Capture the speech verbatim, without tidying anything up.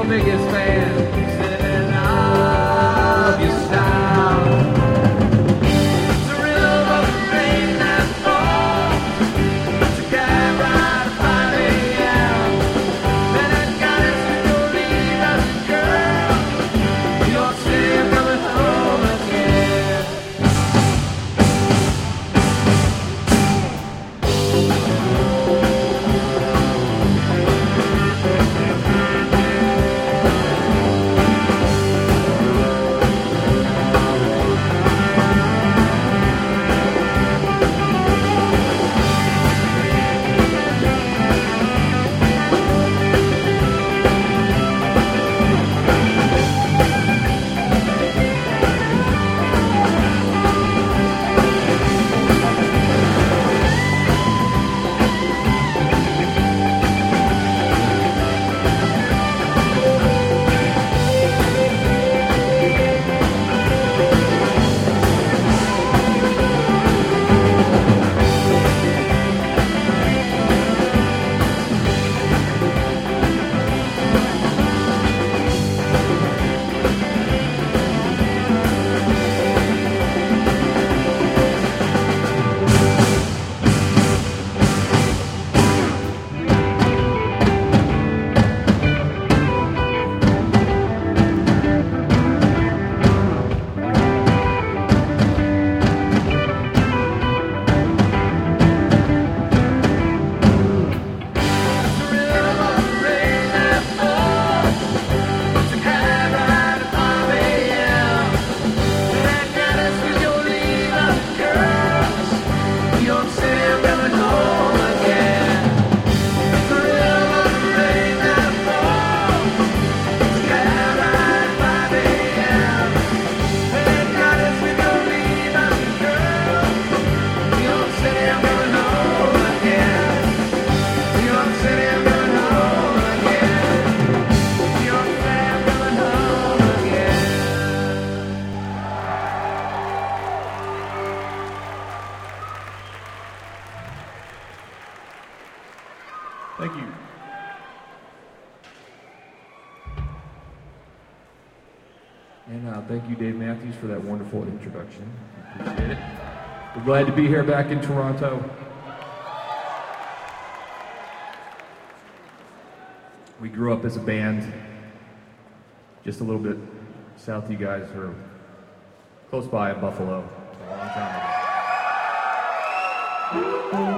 biggest fan. Said I love your style. It's a rhythm of the rain that falls. It's a cab ride at five a.m. Then I got it to go leave as a girl. New York City, I'm coming home again. Thank you. And uh, thank you, Dave Matthews, for that wonderful introduction. Appreciate it. We're glad to be here back in Toronto. We grew up as a band just a little bit south of you guys, or close by in Buffalo, a long time ago.